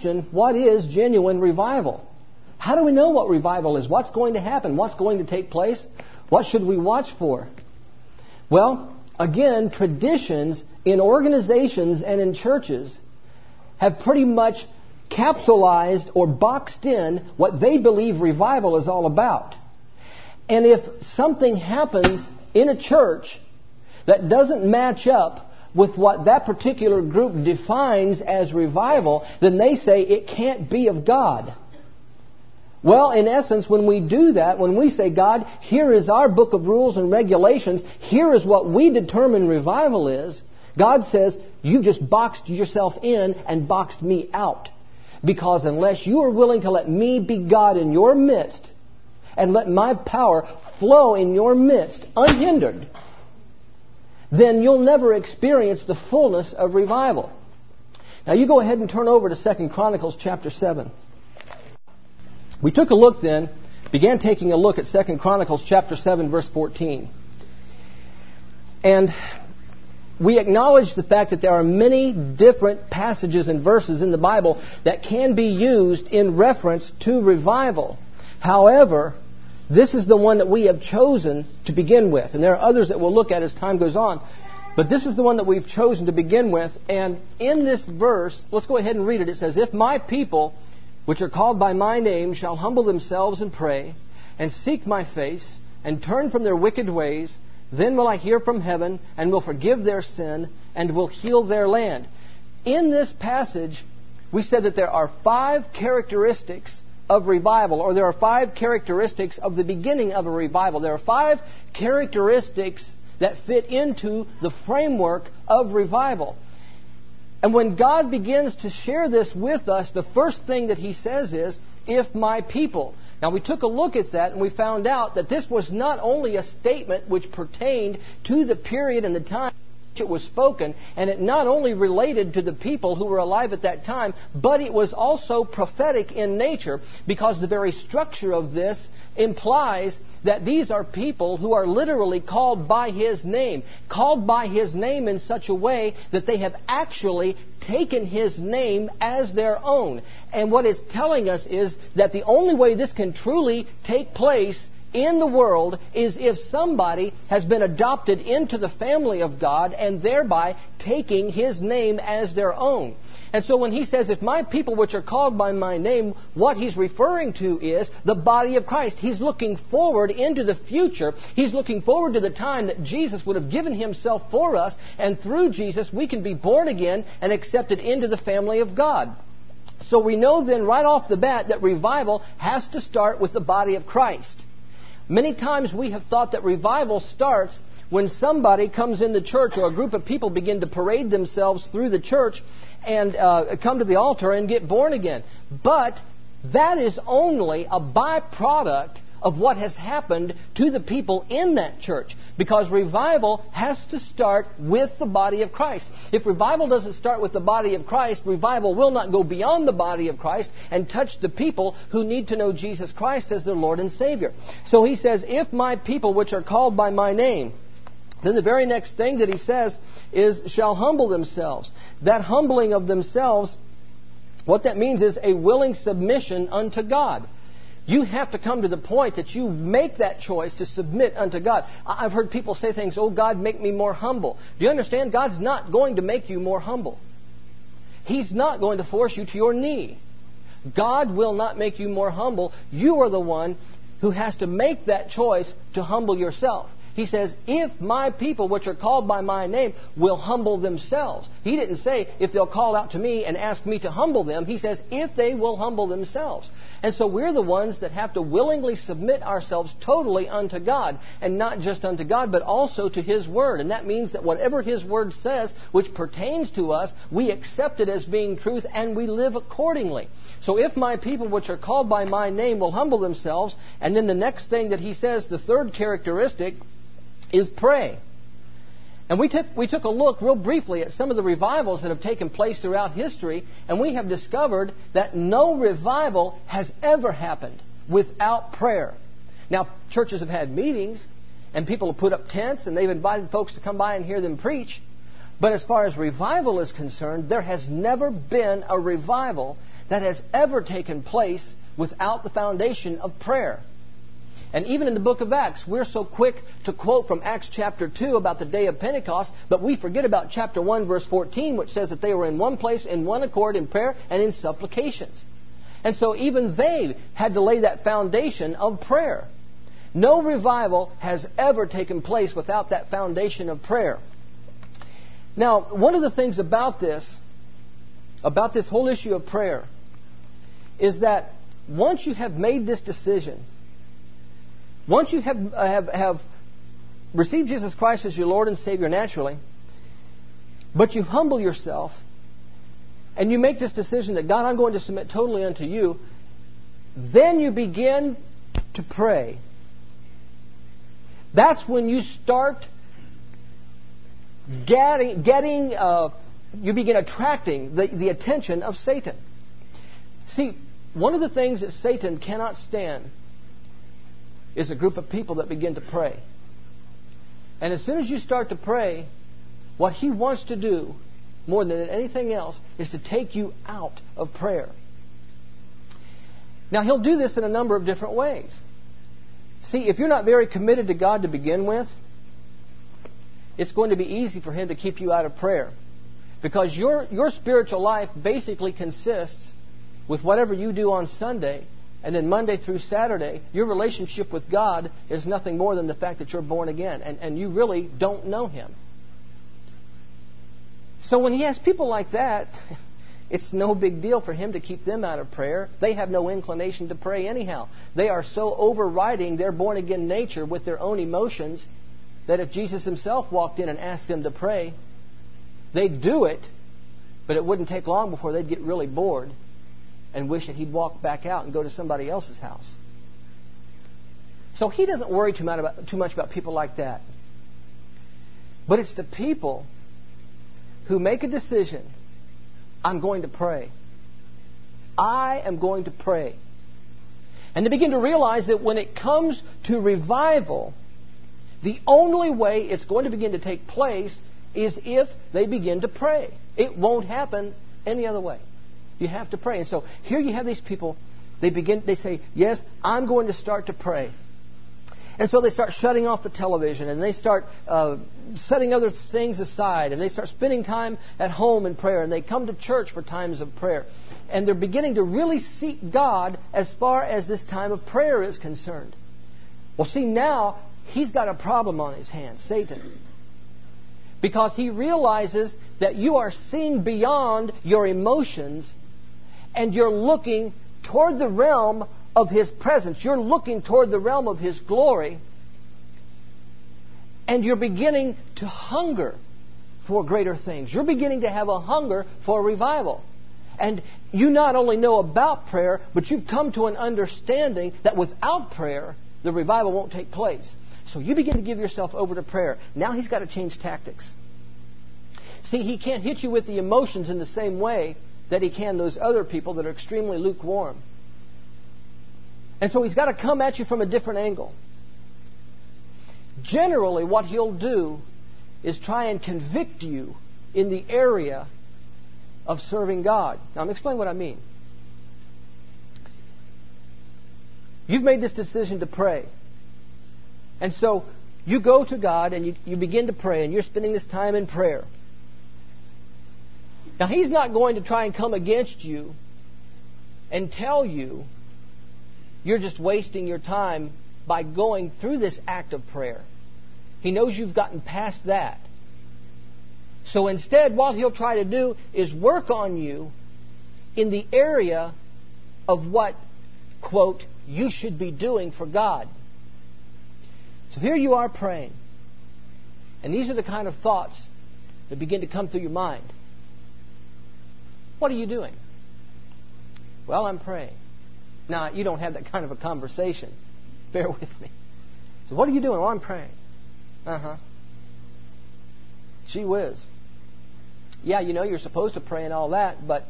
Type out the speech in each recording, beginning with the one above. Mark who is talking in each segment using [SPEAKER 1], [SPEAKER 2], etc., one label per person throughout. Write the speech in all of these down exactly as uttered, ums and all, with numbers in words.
[SPEAKER 1] question, what is genuine revival? How do we know what revival is? What's going to happen? What's going to take place? What should we watch for? Well, again, traditions in organizations and in churches have pretty much capsulized or boxed in what they believe revival is all about. And if something happens in a church that doesn't match up with what that particular group defines as revival, then they say it can't be of God. Well, in essence, when we do that, when we say, God, here is our book of rules and regulations, here is what we determine revival is, God says, you just boxed yourself in and boxed me out. Because unless you are willing to let me be God in your midst and let my power flow in your midst unhindered, then you'll never experience the fullness of revival. Now you go ahead and turn over to Second Chronicles chapter seven. We took a look then, began taking a look at Second Chronicles chapter seven, verse fourteen. And we acknowledge the fact that there are many different passages and verses in the Bible that can be used in reference to revival. However, this is the one that we have chosen to begin with. And there are others that we'll look at as time goes on. But this is the one that we've chosen to begin with. And in this verse, let's go ahead and read it. It says, if my people, which are called by my name, shall humble themselves and pray, and seek my face, and turn from their wicked ways, then will I hear from heaven, and will forgive their sin, and will heal their land. In this passage, we said that there are five characteristics of revival, or there are five characteristics of the beginning of a revival. There are five characteristics that fit into the framework of revival. And when God begins to share this with us, the first thing that He says is, if my people. Now we took a look at that and we found out that this was not only a statement which pertained to the period and the time in which it was spoken, and it not only related to the people who were alive at that time, but it was also prophetic in nature, because the very structure of this implies that these are people who are literally called by His name. Called by His name in such a way that they have actually taken His name as their own. And what it's telling us is that the only way this can truly take place in the world is if somebody has been adopted into the family of God and thereby taking His name as their own. And so when He says, if my people which are called by my name, what He's referring to is the body of Christ. He's looking forward into the future. He's looking forward to the time that Jesus would have given Himself for us, and through Jesus we can be born again and accepted into the family of God. So we know then right off the bat that revival has to start with the body of Christ. Many times we have thought that revival starts when somebody comes in the church, or a group of people begin to parade themselves through the church and uh, come to the altar and get born again. But that is only a byproduct of what has happened to the people in that church, because revival has to start with the body of Christ. If revival doesn't start with the body of Christ, revival will not go beyond the body of Christ and touch the people who need to know Jesus Christ as their Lord and Savior. So He says, if my people which are called by my name, then the very next thing that He says is, shall humble themselves. That humbling of themselves, what that means is a willing submission unto God. You have to come to the point that you make that choice to submit unto God. I've heard people say things, oh, God, make me more humble. Do you understand? God's not going to make you more humble. He's not going to force you to your knee. God will not make you more humble. You are the one who has to make that choice to humble yourself. He says, if my people, which are called by my name, will humble themselves. He didn't say, if they'll call out to me and ask me to humble them. He says, if they will humble themselves. And so we're the ones that have to willingly submit ourselves totally unto God. And not just unto God, but also to His Word. And that means that whatever His Word says, which pertains to us, we accept it as being truth and we live accordingly. So if my people, which are called by my name, will humble themselves, and then the next thing that He says, the third characteristic, is pray. And we took, we took a look real briefly at some of the revivals that have taken place throughout history, and we have discovered that no revival has ever happened without prayer. Now, churches have had meetings, and people have put up tents, and they've invited folks to come by and hear them preach. But as far as revival is concerned, there has never been a revival that has ever taken place without the foundation of prayer. And even in the book of Acts, we're so quick to quote from Acts chapter two about the day of Pentecost, but we forget about chapter one, verse fourteen, which says that they were in one place, in one accord, in prayer and in supplications. And so even they had to lay that foundation of prayer. No revival has ever taken place without that foundation of prayer. Now, one of the things about this, about this whole issue of prayer, is that once you have made this decision, once you have, have, have received Jesus Christ as your Lord and Savior naturally, but you humble yourself and you make this decision that, God, I'm going to submit totally unto you, then you begin to pray. That's when you start getting, getting uh, you begin attracting the, the attention of Satan. See, one of the things that Satan cannot stand is a group of people that begin to pray. And as soon as you start to pray, what he wants to do, more than anything else, is to take you out of prayer. Now, he'll do this in a number of different ways. See, if you're not very committed to God to begin with, it's going to be easy for him to keep you out of prayer. Because your, your spiritual life basically consists with whatever you do on Sunday, and then Monday through Saturday, your relationship with God is nothing more than the fact that you're born again, and, and you really don't know Him. So when He has people like that, it's no big deal for Him to keep them out of prayer. They have no inclination to pray anyhow. They are so overriding their born-again nature with their own emotions that if Jesus Himself walked in and asked them to pray, they'd do it, but it wouldn't take long before they'd get really bored and wish that He'd walk back out and go to somebody else's house. So He doesn't worry too much about, too much about people like that. But it's the people who make a decision, I'm going to pray. I am going to pray. And they begin to realize that when it comes to revival, the only way it's going to begin to take place is if they begin to pray. It won't happen any other way. You have to pray. And so here you have these people, they begin, they say, yes, I'm going to start to pray. And so they start shutting off the television, and they start uh, setting other things aside, and they start spending time at home in prayer, and they come to church for times of prayer. And they're beginning to really seek God as far as this time of prayer is concerned. Well, see, now he's got a problem on his hands, Satan. Because he realizes that you are seeing beyond your emotions, and you're looking toward the realm of His presence. You're looking toward the realm of His glory. And you're beginning to hunger for greater things. You're beginning to have a hunger for revival. And you not only know about prayer, but you've come to an understanding that without prayer, the revival won't take place. So you begin to give yourself over to prayer. Now he's got to change tactics. See, he can't hit you with the emotions in the same way that he can those other people that are extremely lukewarm. And so he's got to come at you from a different angle. Generally, what he'll do is try and convict you in the area of serving God. Now, I'm explaining what I mean. You've made this decision to pray. And so you go to God and you, you begin to pray, and you're spending this time in prayer. Now, He's not going to try and come against you and tell you you're just wasting your time by going through this act of prayer. He knows you've gotten past that. So instead, what He'll try to do is work on you in the area of what, quote, you should be doing for God. So here you are praying. And these are the kind of thoughts that begin to come through your mind. What are you doing? Well, I'm praying. Now, you don't have that kind of a conversation. Bear with me. So what are you doing? Well, I'm praying. Uh-huh. Gee whiz. Yeah, you know, you're supposed to pray and all that, but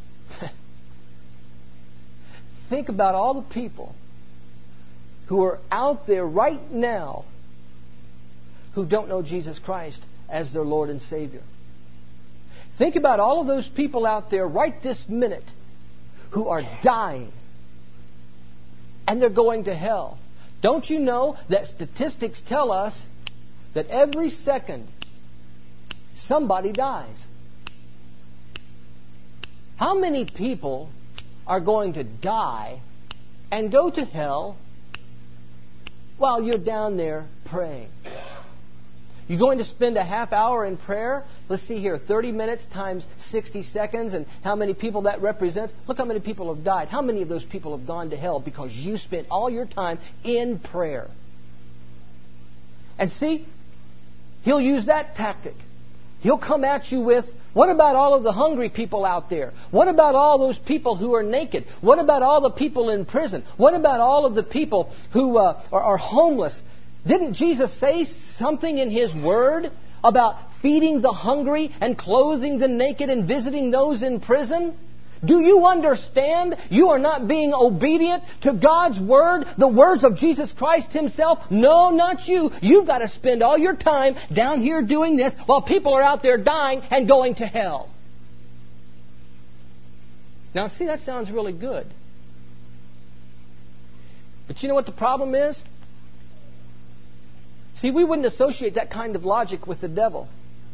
[SPEAKER 1] think about all the people who are out there right now who don't know Jesus Christ as their Lord and Savior. Think about all of those people out there right this minute who are dying. And they're going to hell. Don't you know that statistics tell us that every second somebody dies? How many people are going to die and go to hell while you're down there praying? You're going to spend a half hour in prayer? Let's see here, thirty minutes times sixty seconds, and how many people that represents? Look how many people have died. How many of those people have gone to hell because you spent all your time in prayer? And see, he'll use that tactic. He'll come at you with, what about all of the hungry people out there? What about all those people who are naked? What about all the people in prison? What about all of the people who uh, are, are homeless? Didn't Jesus say something in His Word about feeding the hungry and clothing the naked and visiting those in prison? Do you understand you are not being obedient to God's Word, the words of Jesus Christ Himself? No, not you. You've got to spend all your time down here doing this while people are out there dying and going to hell. Now, see, that sounds really good. But you know what the problem is? See, we wouldn't associate that kind of logic with the devil.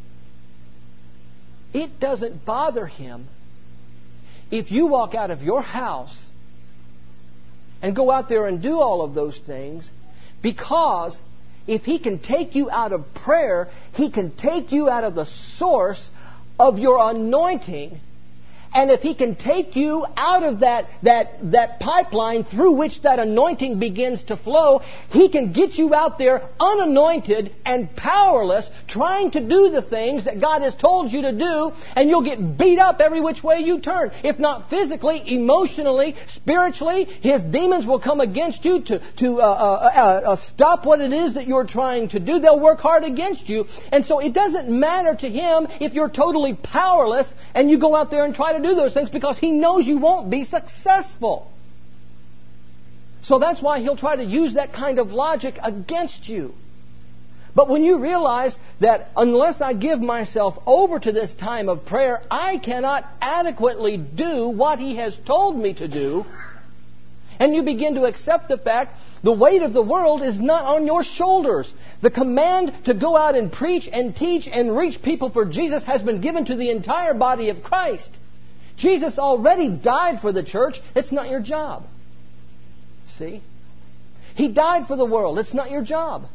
[SPEAKER 1] It doesn't bother him if you walk out of your house and go out there and do all of those things, because if he can take you out of prayer, he can take you out of the source of your anointing. And if he can take you out of that, that, that pipeline through which that anointing begins to flow, he can get you out there unanointed and powerless, trying to do the things that God has told you to do, and you'll get beat up every which way you turn. If not physically, emotionally, spiritually, his demons will come against you to, to uh, uh, uh, stop what it is that you're trying to do. They'll work hard against you. And so it doesn't matter to him if you're totally powerless and you go out there and try to do those things, because he knows you won't be successful. So that's why he'll try to use that kind of logic against you. But when you realize that unless I give myself over to this time of prayer, I cannot adequately do what he has told me to do, and you begin to accept the fact the weight of the world is not on your shoulders. The command to go out and preach and teach and reach people for Jesus has been given to the entire body of Christ. Jesus already died for the church. It's not your job. See? He died for the world. It's not your job.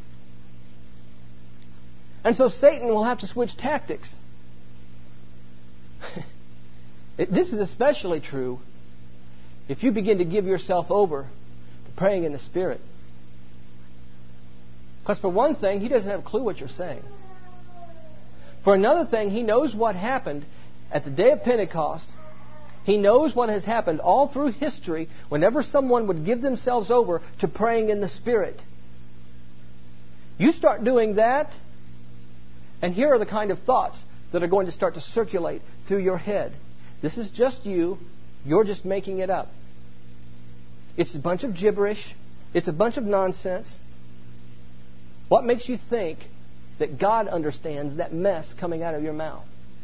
[SPEAKER 1] And so Satan will have to switch tactics. it, this is especially true if you begin to give yourself over to praying in the Spirit. Because for one thing, he doesn't have a clue what you're saying. For another thing, he knows what happened at the day of Pentecost. He knows what has happened all through history whenever someone would give themselves over to praying in the Spirit. You start doing that, and here are the kind of thoughts that are going to start to circulate through your head. This is just you. You're just making it up. It's a bunch of gibberish. It's a bunch of nonsense. What makes you think that God understands that mess coming out of your mouth?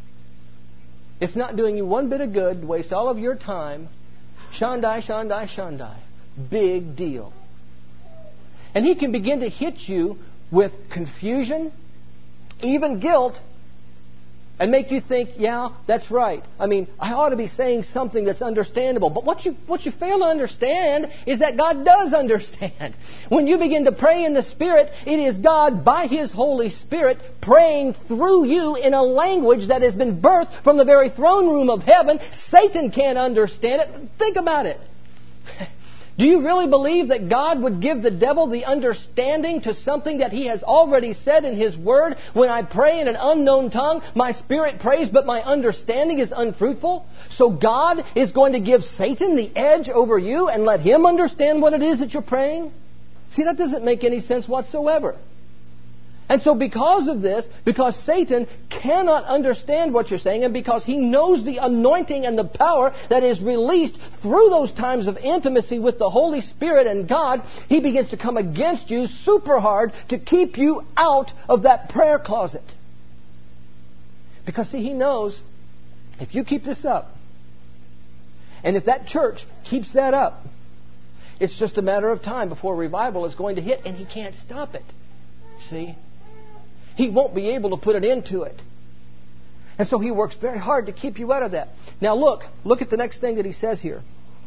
[SPEAKER 1] It's not doing you one bit of good to waste all of your time. Shandai, Shandai, Shandai. Big deal. And he can begin to hit you with confusion, even guilt, and make you think, yeah, that's right. I mean, I ought to be saying something that's understandable. But what you what you fail to understand is that God does understand. When you begin to pray in the Spirit, it is God, by His Holy Spirit, praying through you in a language that has been birthed from the very throne room of heaven. Satan can't understand it. Think about it. Do you really believe that God would give the devil the understanding to something that he has already said in His Word? When I pray in an unknown tongue, my spirit prays, but my understanding is unfruitful. So God is going to give Satan the edge over you and let him understand what it is that you're praying? See, that doesn't make any sense whatsoever. And so because of this, because Satan cannot understand what you're saying, and because he knows the anointing and the power that is released through those times of intimacy with the Holy Spirit and God, he begins to come against you super hard to keep you out of that prayer closet. Because see, he knows if you keep this up, And if that church keeps that up, it's just a matter of time before revival is going to hit, and he can't stop it. See? He won't be able to put it into it. And so he works very hard to keep you out of that. Now look, look at the next thing that he says here.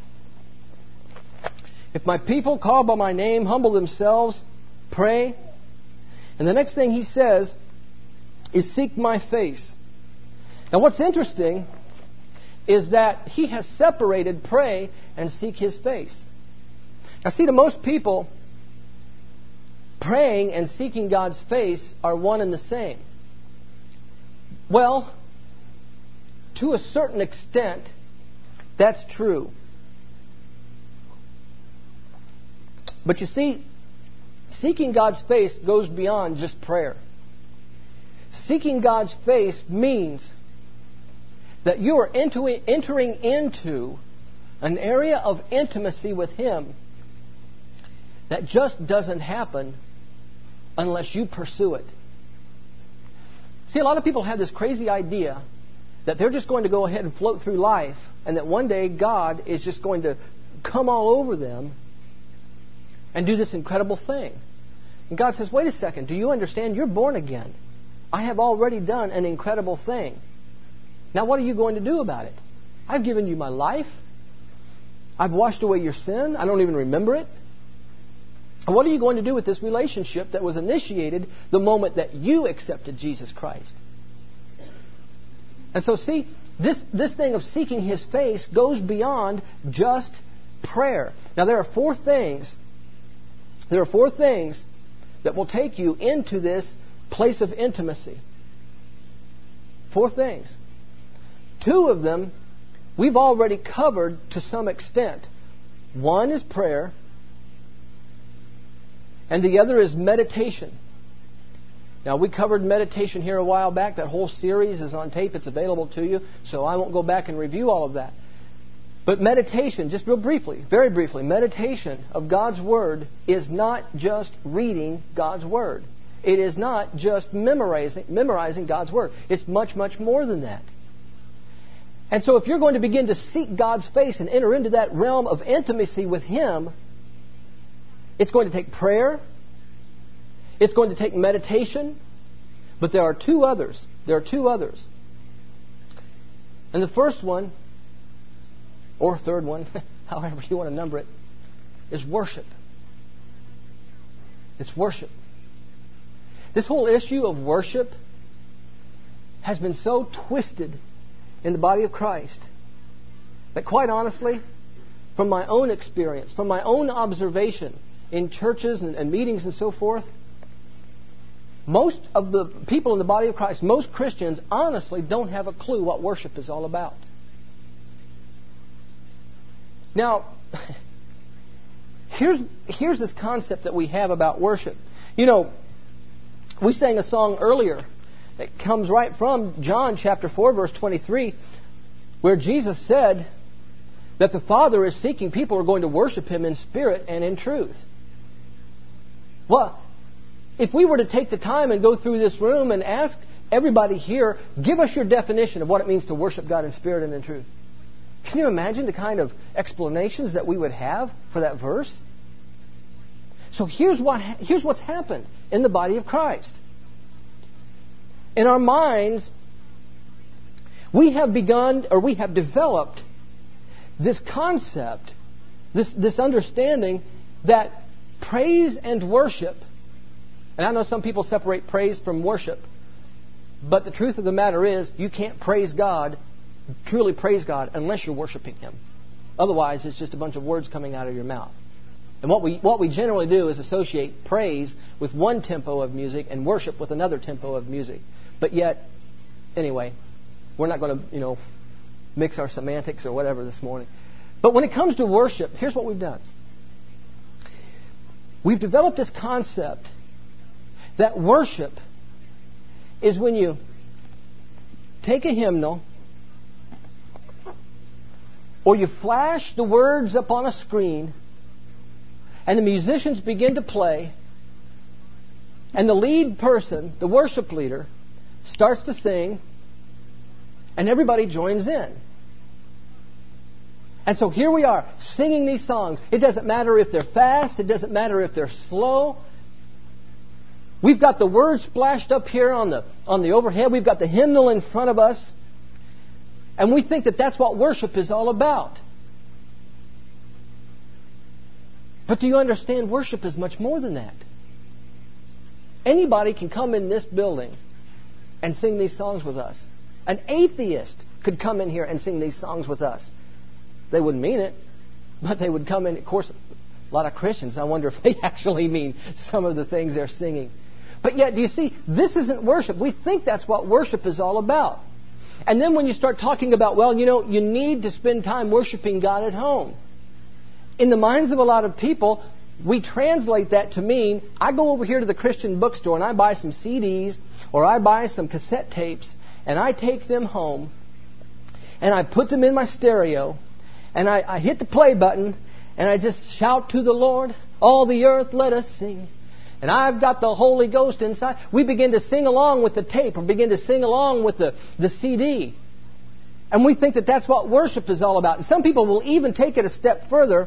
[SPEAKER 1] If my people called by my name humble themselves, pray. And the next thing he says is seek my face. Now what's interesting is that he has separated pray and seek his face. Now see, to most people, praying and seeking God's face are one and the same. Well, to a certain extent, that's true. But you see, seeking God's face goes beyond just prayer. Seeking God's face means that you are entering into an area of intimacy with Him that just doesn't happen unless you pursue it. See, a lot of people have this crazy idea that they're just going to go ahead and float through life, and that one day God is just going to come all over them and do this incredible thing. And God says, wait a second, do you understand? You're born again. I have already done an incredible thing. Now what are you going to do about it? I've given you my life. I've washed away your sin. I don't even remember it. And what are you going to do with this relationship that was initiated the moment that you accepted Jesus Christ? And so see, this, this thing of seeking His face goes beyond just prayer. Now there are four things, there are four things that will take you into this place of intimacy. Four things. Two of them we've already covered to some extent. One is prayer, and the other is meditation. Now, we covered meditation here a while back. That whole series is on tape. It's available to you, so I won't go back and review all of that. But meditation, just real briefly, very briefly, meditation of God's Word is not just reading God's Word. It is not just memorizing, memorizing God's Word. It's much, much more than that. And so if you're going to begin to seek God's face and enter into that realm of intimacy with Him, it's going to take prayer. It's going to take meditation. But there are two others. There are two others. And the first one, or third one, however you want to number it, is worship. It's worship. This whole issue of worship has been so twisted in the body of Christ that, quite honestly, from my own experience, from my own observation in churches and, and meetings and so forth, most of the people in the body of Christ, most Christians, honestly don't have a clue what worship is all about. Now, here's, here's this concept that we have about worship. You know, we sang a song earlier that comes right from John chapter four, verse twenty-three, where Jesus said that the Father is seeking people who are going to worship Him in spirit and in truth. Well, if we were to take the time and go through this room and ask everybody here, give us your definition of what it means to worship God in spirit and in truth. Can you imagine the kind of explanations that we would have for that verse? So here's what here's what's happened in the body of Christ. In our minds, we have begun, or we have developed this concept, this, this understanding that praise and worship, and I know some people separate praise from worship, but the truth of the matter is you can't praise God, truly praise God, unless you're worshiping Him. Otherwise, it's just a bunch of words coming out of your mouth. And what we what we generally do is associate praise with one tempo of music and worship with another tempo of music. But yet, anyway, we're not going to, you know, mix our semantics or whatever this morning. But when it comes to worship, here's what we've done. We've developed this concept that worship is when you take a hymnal or you flash the words up on a screen and the musicians begin to play and the lead person, the worship leader, starts to sing and everybody joins in. And so here we are, singing these songs. It doesn't matter if they're fast. It doesn't matter if they're slow. We've got the words splashed up here on the, on the overhead. We've got the hymnal in front of us. And we think that that's what worship is all about. But do you understand? Worship is much more than that. Anybody can come in this building and sing these songs with us. An atheist could come in here and sing these songs with us. They wouldn't mean it, but they would come in. Of course, a lot of Christians, I wonder if they actually mean some of the things they're singing. But yet, do you see, this isn't worship. We think that's what worship is all about. And then when you start talking about, well, you know, you need to spend time worshiping God at home. In the minds of a lot of people, we translate that to mean, I go over here to the Christian bookstore and I buy some C Ds or I buy some cassette tapes and I take them home and I put them in my stereo and I, I hit the play button and I just shout to the Lord, all the earth let us sing. And I've got the Holy Ghost inside. We begin to sing along with the tape or begin to sing along with the, the C D. And we think that that's what worship is all about. And some people will even take it a step further.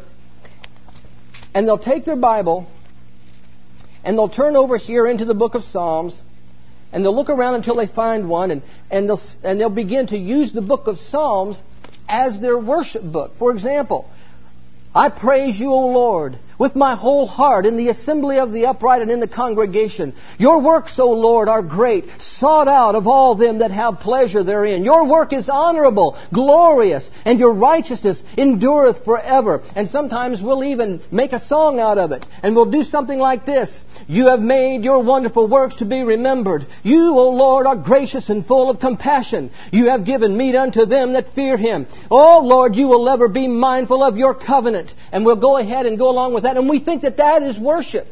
[SPEAKER 1] And they'll take their Bible and they'll turn over here into the book of Psalms and they'll look around until they find one and, and, they'll, and they'll begin to use the book of Psalms as their worship book. For example, I praise you, O Lord, with my whole heart in the assembly of the upright and in the congregation. Your works, O Lord, are great, sought out of all them that have pleasure therein. Your work is honorable, glorious, and your righteousness endureth forever. And sometimes we'll even make a song out of it. And we'll do something like this. You have made your wonderful works to be remembered. You, O Lord, are gracious and full of compassion. You have given meat unto them that fear Him. O Lord, you will ever be mindful of your covenant. And we'll go ahead and go along with that. And we think that that is worship.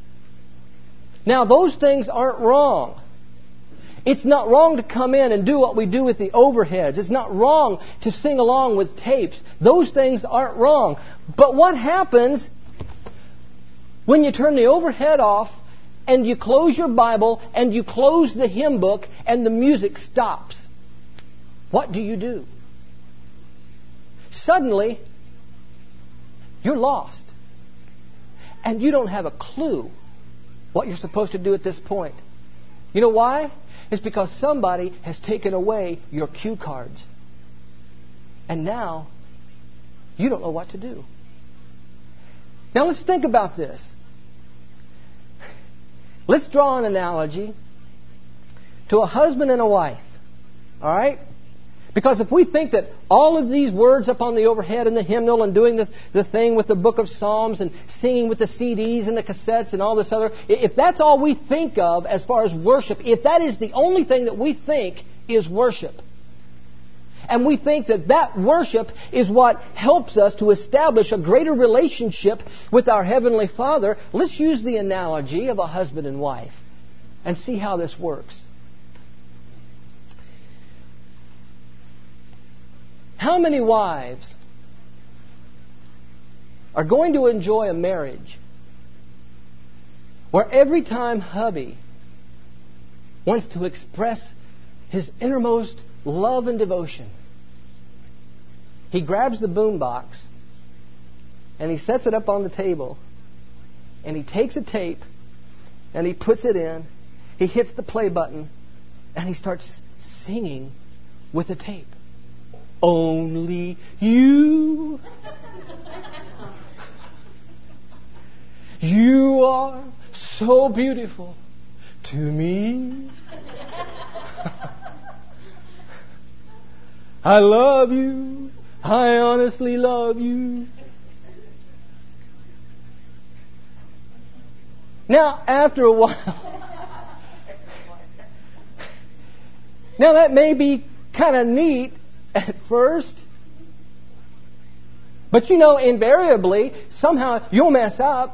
[SPEAKER 1] Now, those things aren't wrong. It's not wrong to come in and do what we do with the overheads. It's not wrong to sing along with tapes. Those things aren't wrong. But what happens when you turn the overhead off and you close your Bible and you close the hymn book and the music stops? What do you do? Suddenly, you're lost. And you don't have a clue what you're supposed to do at this point. You know why? It's because somebody has taken away your cue cards. And now, you don't know what to do. Now let's think about this. Let's draw an analogy to a husband and a wife. All right? Because if we think that all of these words up on the overhead and the hymnal and doing this, the thing with the book of Psalms and singing with the C Ds and the cassettes and all this other, if that's all we think of as far as worship, if that is the only thing that we think is worship, and we think that that worship is what helps us to establish a greater relationship with our Heavenly Father, let's use the analogy of a husband and wife and see how this works. How many wives are going to enjoy a marriage where every time hubby wants to express his innermost love and devotion, he grabs the boombox and he sets it up on the table and he takes a tape and he puts it in, he hits the play button and he starts singing with the tape. Only you. You are so beautiful to me. I love you. I honestly love you. Now, after a while, now that may be kind of neat at first, but you know, invariably, somehow you'll mess up.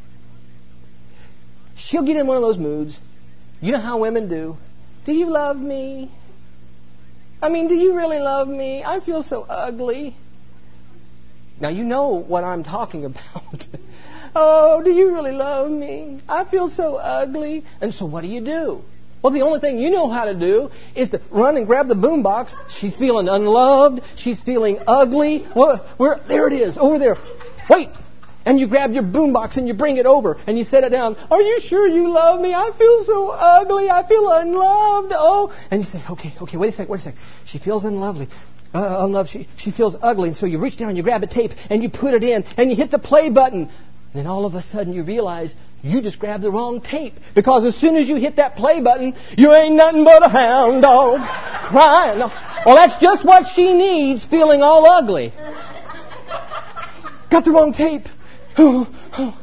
[SPEAKER 1] She'll get in one of those moods. You know how women do. Do you love me? I mean, do you really love me? I feel so ugly. Now, you know what I'm talking about. Oh, do you really love me? I feel so ugly. And so what do you do? Well, the only thing you know how to do is to run and grab the boombox. She's feeling unloved. She's feeling ugly. Well, where, there it is, over there. Wait. And you grab your boombox and you bring it over and you set it down. Are you sure you love me? I feel so ugly. I feel unloved. Oh. And you say, okay, okay, wait a sec, wait a sec. She feels unlovely. Uh, unloved. She, she feels ugly. And so you reach down and you grab a tape and you put it in and you hit the play button. And then all of a sudden you realize you just grabbed the wrong tape. Because as soon as you hit that play button, you ain't nothing but a hound dog crying. Well, that's just what she needs, feeling all ugly. Got the wrong tape. Oh, oh.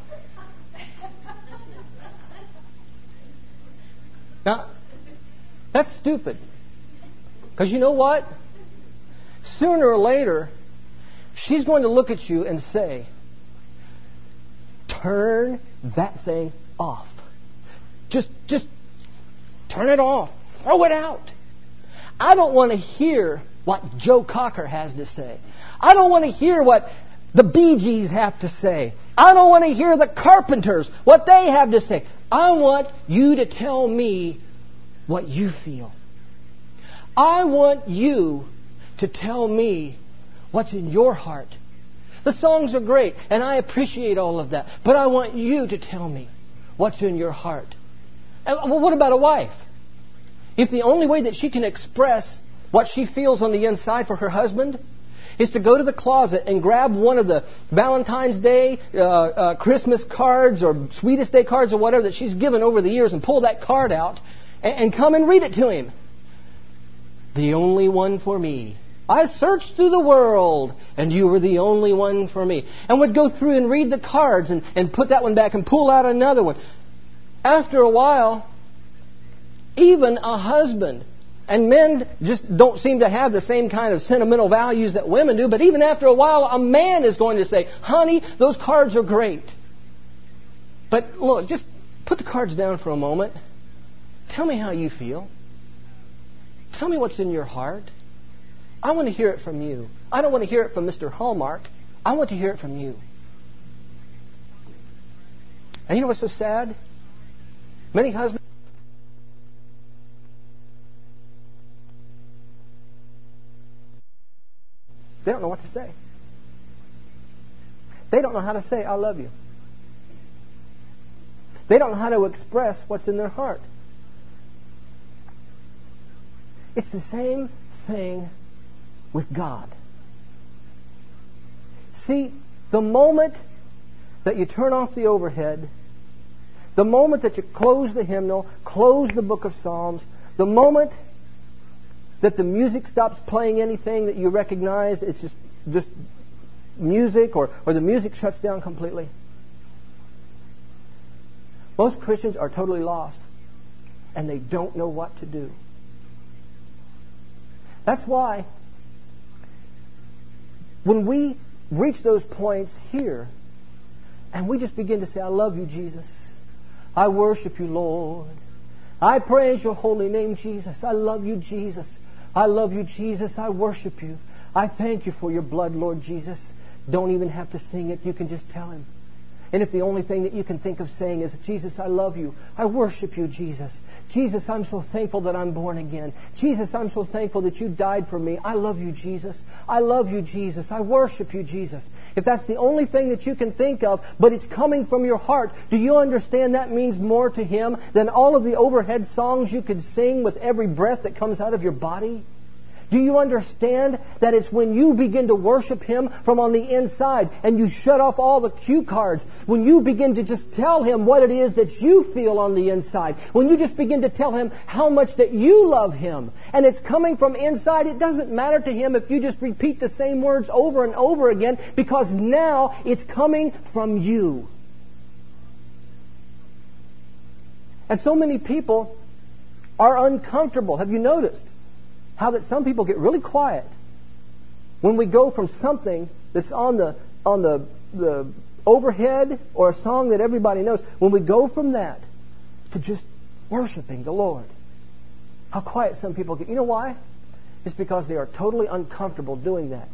[SPEAKER 1] Now, that's stupid. Because you know what? Sooner or later, she's going to look at you and say, turn that thing off. Just, just turn it off. Throw it out. I don't want to hear what Joe Cocker has to say. I don't want to hear what the Bee Gees have to say. I don't want to hear the Carpenters, what they have to say. I want you to tell me what you feel. I want you to tell me what's in your heart. The songs are great, and I appreciate all of that. But I want you to tell me what's in your heart. And, well, what about a wife? If the only way that she can express what she feels on the inside for her husband is to go to the closet and grab one of the Valentine's Day, uh, uh, Christmas cards or Sweetest Day cards or whatever that she's given over the years and pull that card out and, and come and read it to him. The only one for me. I searched through the world and you were the only one for me. And would go through and read the cards and, and put that one back and pull out another one. After a while, even a husband, and men just don't seem to have the same kind of sentimental values that women do, but even after a while, a man is going to say, honey, those cards are great. But look, just put the cards down for a moment. Tell me how you feel. Tell me what's in your heart. I want to hear it from you. I don't want to hear it from Mister Hallmark. I want to hear it from you. And you know what's so sad? Many husbands they don't know what to say. They don't know how to say, I love you. They don't know how to express what's in their heart. It's the same thing with God. See, the moment that you turn off the overhead, the moment that you close the hymnal, close the book of Psalms, the moment that the music stops playing anything that you recognize, it's just, just music, or, or the music shuts down completely. Most Christians are totally lost, and they don't know what to do. That's why when we reach those points here, and we just begin to say, I love you, Jesus. I worship you, Lord. I praise your holy name, Jesus. I love you, Jesus. I love you, Jesus. I worship you. I thank you for your blood, Lord Jesus. Don't even have to sing it. You can just tell him. And if the only thing that you can think of saying is, Jesus, I love you. I worship you, Jesus. Jesus, I'm so thankful that I'm born again. Jesus, I'm so thankful that you died for me. I love you, Jesus. I love you, Jesus. I worship you, Jesus. If that's the only thing that you can think of, but it's coming from your heart, do you understand that means more to Him than all of the overhead songs you could sing with every breath that comes out of your body? Do you understand that it's when you begin to worship Him from on the inside and you shut off all the cue cards, when you begin to just tell Him what it is that you feel on the inside, when you just begin to tell Him how much that you love Him, and it's coming from inside, it doesn't matter to Him if you just repeat the same words over and over again, because now it's coming from you. And so many people are uncomfortable. Have you noticed how that some people get really quiet when we go from something that's on the on the the overhead or a song that everybody knows, when we go from that to just worshiping the Lord? How quiet some people get. You know why? It's because they are totally uncomfortable doing that.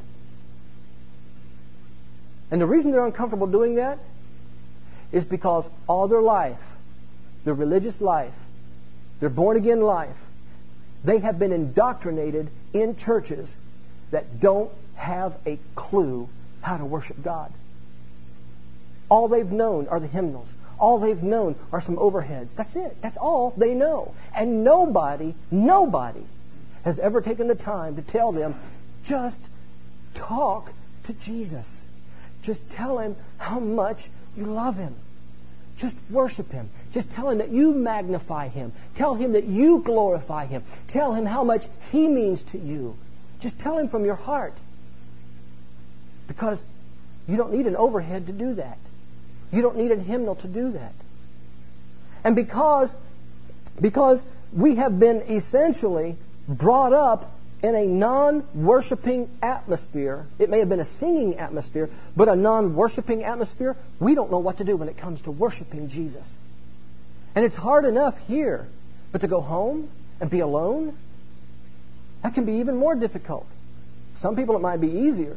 [SPEAKER 1] And the reason they're uncomfortable doing that is because all their life, their religious life,
[SPEAKER 2] their born-again life, they have been indoctrinated in churches that don't have a clue how to worship God. All they've known are the hymnals. All they've known are some overheads. That's it. That's all they know. And nobody, nobody has ever taken the time to tell them, just talk to Jesus. Just tell Him how much you love Him. Just worship Him. Just tell Him that you magnify Him. Tell Him that you glorify Him. Tell Him how much He means to you. Just tell Him from your heart. Because you don't need an overhead to do that. You don't need a hymnal to do that. And because, because we have been essentially brought up in a non-worshiping atmosphere, it may have been a singing atmosphere, but a non-worshiping atmosphere, we don't know what to do when it comes to worshiping Jesus. And it's hard enough here, but to go home and be alone, that can be even more difficult. Some people it might be easier.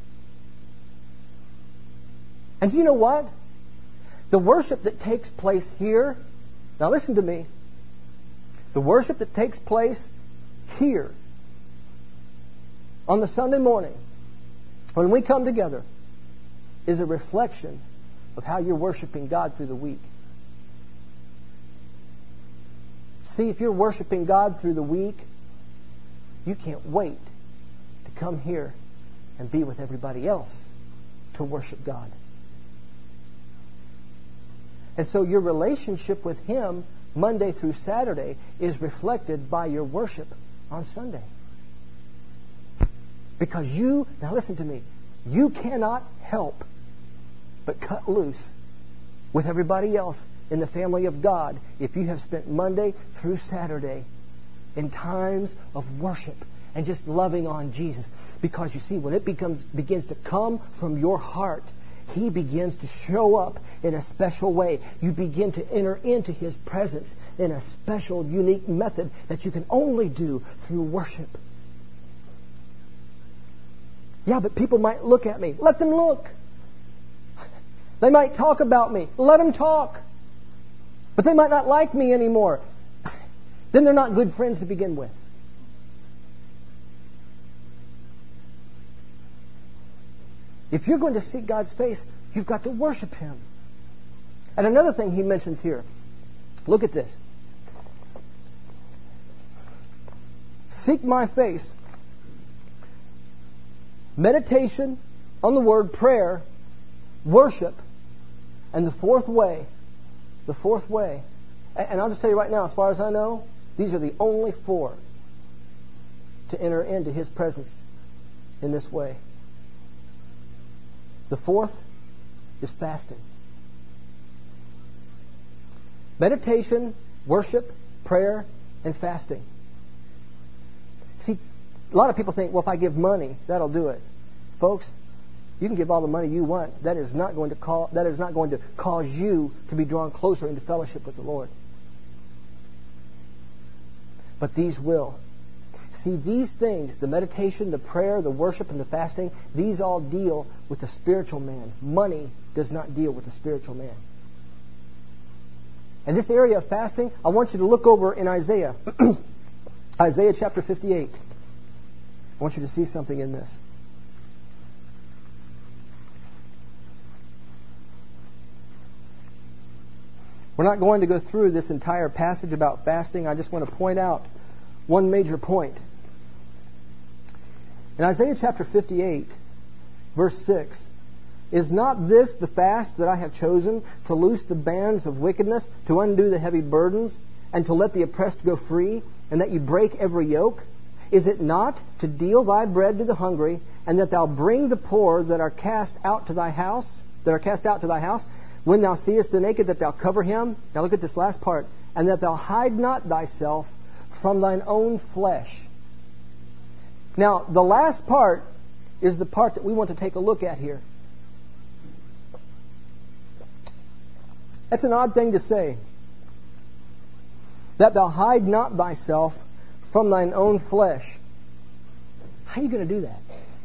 [SPEAKER 2] And do you know what? The worship that takes place here, now listen to me, the worship that takes place here on the Sunday morning, when we come together, is a reflection of how you're worshiping God through the week. See, if you're worshiping God through the week, you can't wait to come here and be with everybody else to worship God. And so your relationship with Him Monday through Saturday is reflected by your worship on Sunday. Because you, now listen to me, you cannot help but cut loose with everybody else in the family of God if you have spent Monday through Saturday in times of worship and just loving on Jesus. Because you see, when it becomes begins to come from your heart, He begins to show up in a special way. You begin to enter into His presence in a special, unique method that you can only do through worship. Yeah, but people might look at me. Let them look. They might talk about me. Let them talk. But they might not like me anymore. Then they're not good friends to begin with. If you're going to seek God's face, you've got to worship Him. And another thing He mentions here. Look at this. Seek my face. Meditation on the Word, prayer, worship, and the fourth way. The fourth way. And I'll just tell you right now, as far as I know, these are the only four to enter into His presence in this way. The fourth is fasting. Meditation, worship, prayer, and fasting. See, a lot of people think, well, if I give money, that'll do it. Folks, you can give all the money you want. That is not going to call, that is not going to cause you to be drawn closer into fellowship with the Lord. But these will. See, these things, the meditation, the prayer, the worship, and the fasting, these all deal with the spiritual man. Money does not deal with the spiritual man. And this area of fasting, I want you to look over in Isaiah. Isaiah chapter fifty-eight. I want you to see something in this. We're not going to go through this entire passage about fasting. I just want to point out one major point. In Isaiah chapter fifty-eight, verse six, is not this the fast that I have chosen, to loose the bands of wickedness, to undo the heavy burdens, and to let the oppressed go free, and that you break every yoke? Is it not to deal thy bread to the hungry, and that thou bring the poor that are cast out to thy house, that are cast out to thy house? When thou seest the naked, that thou cover him. Now look at this last part. And that thou hide not thyself from thine own flesh. Now, the last part is the part that we want to take a look at here. That's an odd thing to say. That thou hide not thyself from thine own flesh. How are you going to do that?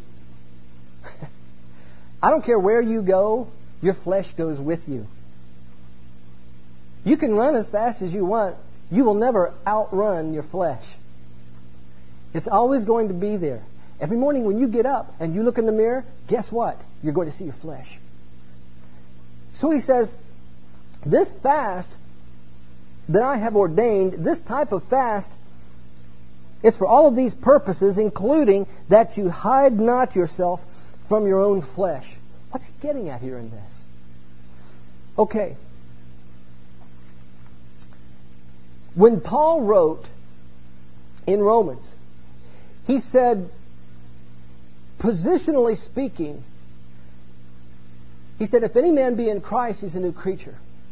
[SPEAKER 2] I don't care where you go, your flesh goes with you. You can run as fast as you want. you will never outrun your flesh. It's always going to be there. Every morning when you get up and you look in the mirror, guess what? You're going to see your flesh. So he says, this fast that I have ordained, this type of fast, it's for all of these purposes, including that you hide not yourself from your own flesh. What's he getting at here in this? Okay. When Paul wrote in Romans, he said, positionally speaking, he said, if any man be in Christ, he's a new creature.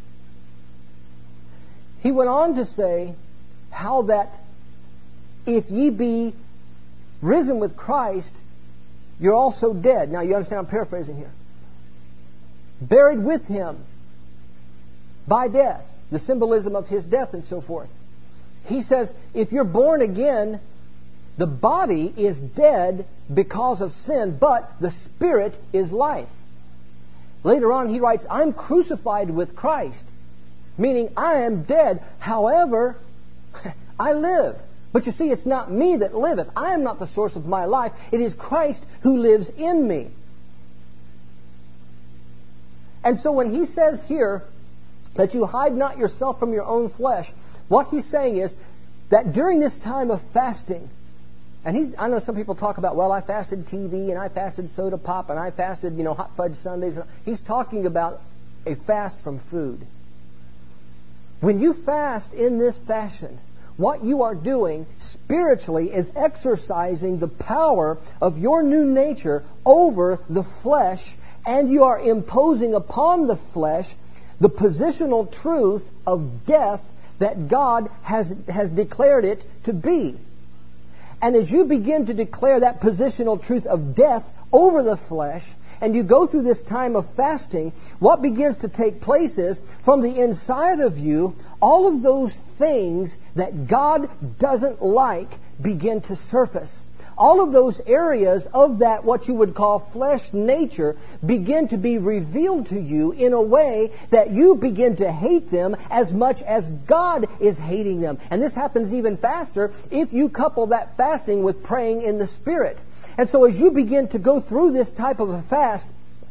[SPEAKER 2] He went on to say how that if ye be risen with Christ, you're also dead. Now you understand I'm paraphrasing here. Buried with Him by death. The symbolism of His death and so forth. He says, if you're born again, the body is dead because of sin, but the spirit is life. Later on he writes, I'm crucified with Christ. Meaning I am dead. However, I live. But you see, it's not me that liveth. I am not the source of my life. It is Christ who lives in me. And so when he says here that you hide not yourself from your own flesh, what he's saying is that during this time of fasting, and he's, I know some people talk about, well, I fasted T V and I fasted soda pop and I fasted, you know, hot fudge sundaes. He's talking about a fast from food. When you fast in this fashion, what you are doing spiritually is exercising the power of your new nature over the flesh, and you are imposing upon the flesh the positional truth of death that God has, has declared it to be. And as you begin to declare that positional truth of death over the flesh, and you go through this time of fasting, what begins to take place is, from the inside of you, all of those things that God doesn't like begin to surface. All of those areas of that, what you would call flesh nature, begin to be revealed to you in a way that you begin to hate them as much as God is hating them. And this happens even faster if you couple that fasting with praying in the Spirit. And so as you begin to go through this type of a fast,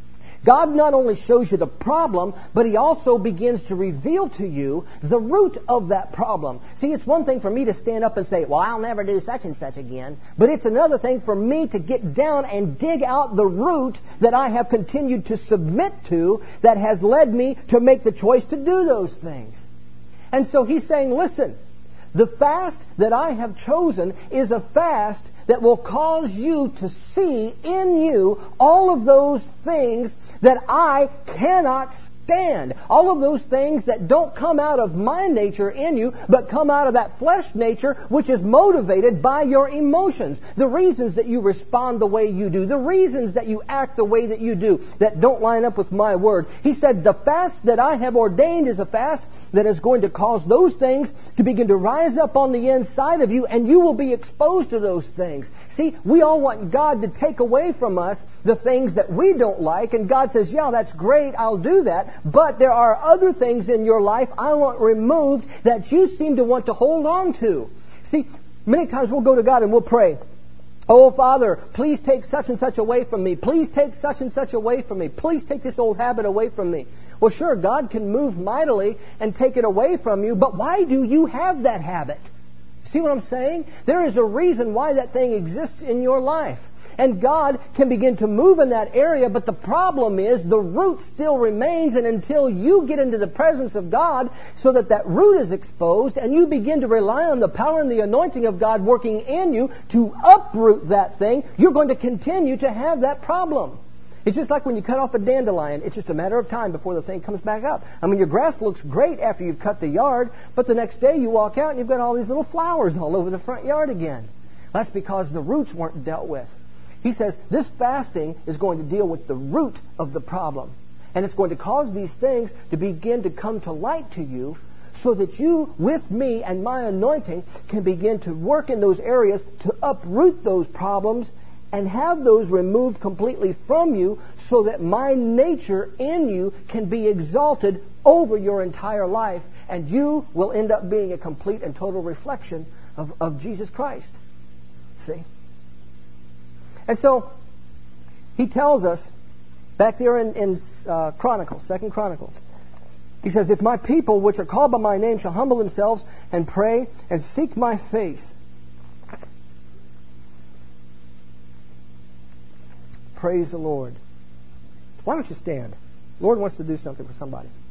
[SPEAKER 2] God not only shows you the problem, but He also begins to reveal to you the root of that problem. See, it's one thing for me to stand up and say, well, I'll never do such and such again. But it's another thing for me to get down and dig out the root that I have continued to submit to that has led me to make the choice to do those things. And so He's saying, listen, the fast that I have chosen is a fast that will cause you to see in you all of those things that I cannot stand. All of those things that don't come out of my nature in you, but come out of that flesh nature, which is motivated by your emotions. The reasons that you respond the way you do. The reasons that you act the way that you do that don't line up with my word. He said, the fast that I have ordained is a fast that is going to cause those things to begin to rise up on the inside of you, and you will be exposed to those things. See, we all want God to take away from us the things that we don't like, and God says, yeah, that's great, I'll do that. But there are other things in your life I want removed that you seem to want to hold on to. See, many times we'll go to God and we'll pray, oh, Father, please take such and such away from me. Please take such and such away from me. Please take this old habit away from me. Well, sure, God can move mightily and take it away from you, but why do you have that habit? See what I'm saying? There is a reason why that thing exists in your life. And God can begin to move in that area, but the problem is the root still remains, and until you get into the presence of God so that that root is exposed and you begin to rely on the power and the anointing of God working in you to uproot that thing, you're going to continue to have that problem. It's just like when you cut off a dandelion. It's just a matter of time before the thing comes back up. I mean, your grass looks great after you've cut the yard, but the next day you walk out and you've got all these little flowers all over the front yard again. That's because the roots weren't dealt with. He says this fasting is going to deal with the root of the problem. And it's going to cause these things to begin to come to light to you so that you, with me and my anointing, can begin to work in those areas to uproot those problems and have those removed completely from you so that my nature in you can be exalted over your entire life, and you will end up being a complete and total reflection of, of Jesus Christ. See? And so, he tells us, back there in, in uh, Chronicles, Second Chronicles, he says, if my people, which are called by my name, shall humble themselves and pray and seek my face. Praise the Lord. Why don't you stand? The Lord wants to do something for somebody.